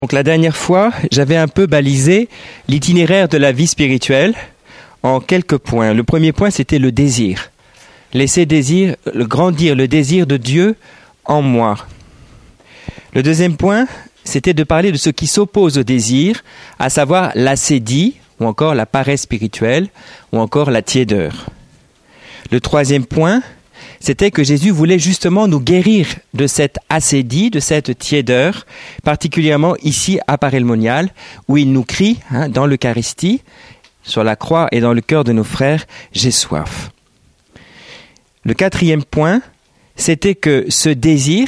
Donc la dernière fois, j'avais un peu balisé l'itinéraire de la vie spirituelle en quelques points. Le premier point, c'était le désir. Laisser grandir le désir de Dieu en moi. Le deuxième point, c'était de parler de ce qui s'oppose au désir, à savoir l'ascédie, ou encore la paresse spirituelle, ou encore la tiédeur. Le troisième point, c'était que Jésus voulait justement nous guérir de cette ascédie, de cette tiédeur, particulièrement ici à Paray-le-Monial, où il nous crie, dans l'Eucharistie, sur la croix et dans le cœur de nos frères, « J'ai soif ». Le quatrième point, c'était que ce désir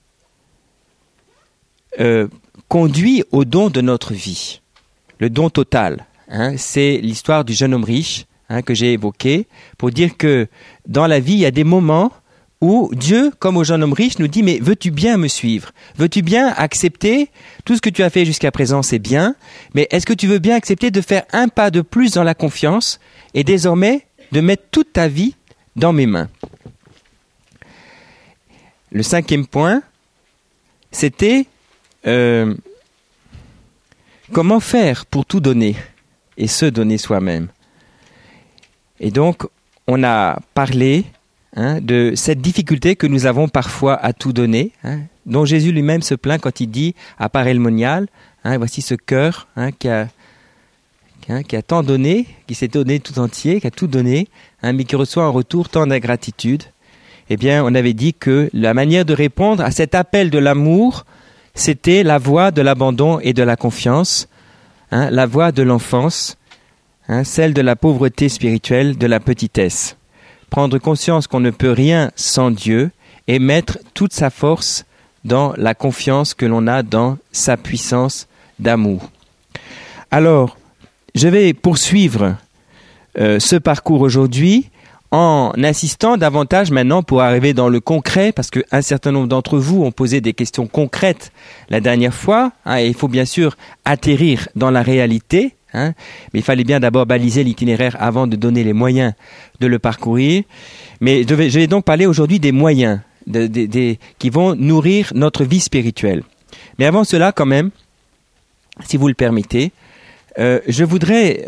conduit au don de notre vie, le don total. C'est l'histoire du jeune homme riche que j'ai évoqué, pour dire que dans la vie, il y a des moments où Dieu, comme au jeune homme riche, nous dit « Mais veux-tu bien me suivre ? Veux-tu bien accepter tout ce que tu as fait jusqu'à présent, c'est bien, mais est-ce que tu veux bien accepter de faire un pas de plus dans la confiance et désormais de mettre toute ta vie dans mes mains ?» Le cinquième point, c'était comment faire pour tout donner et se donner soi-même. Et donc, on a parlé de cette difficulté que nous avons parfois à tout donner, dont Jésus lui-même se plaint quand il dit à Paray-le-Monial, voici ce cœur qui a tant donné, qui s'est donné tout entier, qui a tout donné, mais qui reçoit en retour tant d'ingratitude. Eh bien, on avait dit que la manière de répondre à cet appel de l'amour, c'était la voie de l'abandon et de la confiance, la voie de l'enfance, celle de la pauvreté spirituelle, de la petitesse. Prendre conscience qu'on ne peut rien sans Dieu et mettre toute sa force dans la confiance que l'on a dans sa puissance d'amour. Alors, je vais poursuivre ce parcours aujourd'hui en insistant davantage maintenant pour arriver dans le concret, parce qu'un certain nombre d'entre vous ont posé des questions concrètes la dernière fois, et il faut bien sûr atterrir dans la réalité, mais il fallait bien d'abord baliser l'itinéraire avant de donner les moyens de le parcourir. Mais je vais donc parler aujourd'hui des moyens qui vont nourrir notre vie spirituelle. Mais avant cela, quand même, si vous le permettez, je voudrais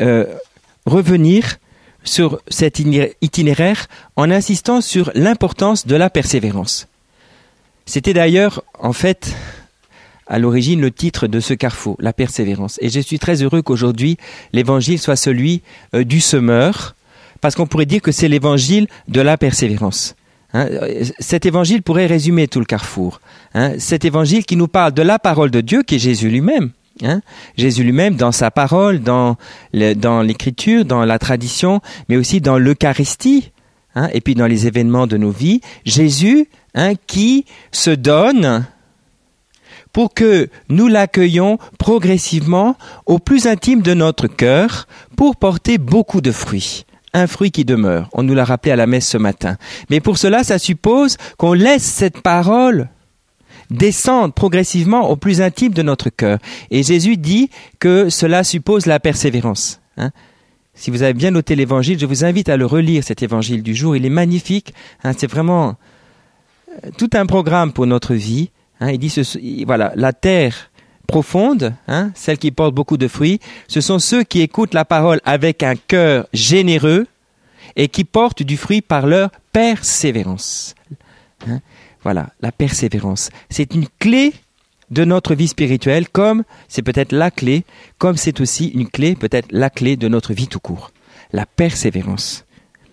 revenir sur cet itinéraire en insistant sur l'importance de la persévérance. C'était d'ailleurs, en fait, à l'origine, le titre de ce carrefour, la persévérance. Et je suis très heureux qu'aujourd'hui, l'évangile soit celui du semeur, parce qu'on pourrait dire que c'est l'évangile de la persévérance. Cet évangile pourrait résumer tout le carrefour. Cet évangile qui nous parle de la parole de Dieu, qui est Jésus lui-même. Jésus lui-même dans sa parole, dans l'écriture, dans la tradition, mais aussi dans l'Eucharistie, et puis dans les événements de nos vies. Jésus qui se donne pour que nous l'accueillions progressivement au plus intime de notre cœur pour porter beaucoup de fruits. Un fruit qui demeure. On nous l'a rappelé à la messe ce matin. Mais pour cela, ça suppose qu'on laisse cette parole descendre progressivement au plus intime de notre cœur. Et Jésus dit que cela suppose la persévérance. Si vous avez bien noté l'évangile, je vous invite à le relire, cet évangile du jour. Il est magnifique. C'est vraiment tout un programme pour notre vie. Il dit, voilà, la terre profonde, celle qui porte beaucoup de fruits, ce sont ceux qui écoutent la parole avec un cœur généreux et qui portent du fruit par leur persévérance. Voilà, la persévérance. C'est une clé de notre vie spirituelle, comme c'est peut-être la clé, comme c'est aussi une clé, peut-être la clé de notre vie tout court. La persévérance.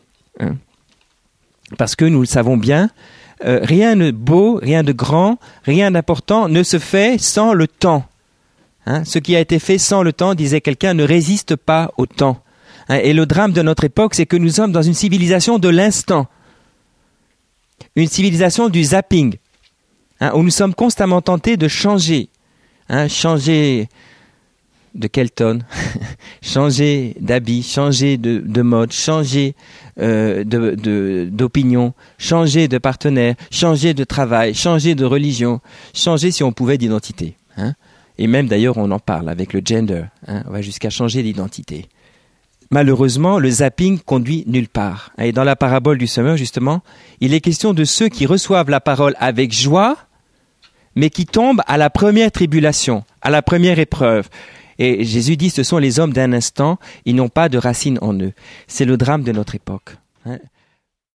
Parce que nous le savons bien, rien de beau, rien de grand, rien d'important ne se fait sans le temps. Ce qui a été fait sans le temps, disait quelqu'un, ne résiste pas au temps. Et le drame de notre époque, c'est que nous sommes dans une civilisation de l'instant. Une civilisation du zapping, où nous sommes constamment tentés de changer. Changer de quelle tonne changer d'habit, changer de mode, changer d'opinion, changer de partenaire, changer de travail, changer de religion, changer si on pouvait d'identité. Et même d'ailleurs on en parle avec le gender, on va jusqu'à changer d'identité. Malheureusement, le zapping conduit nulle part. Et dans la parabole du semeur, justement, il est question de ceux qui reçoivent la parole avec joie, mais qui tombent à la première tribulation, à la première épreuve. Et Jésus dit, ce sont les hommes d'un instant, ils n'ont pas de racines en eux. C'est le drame de notre époque.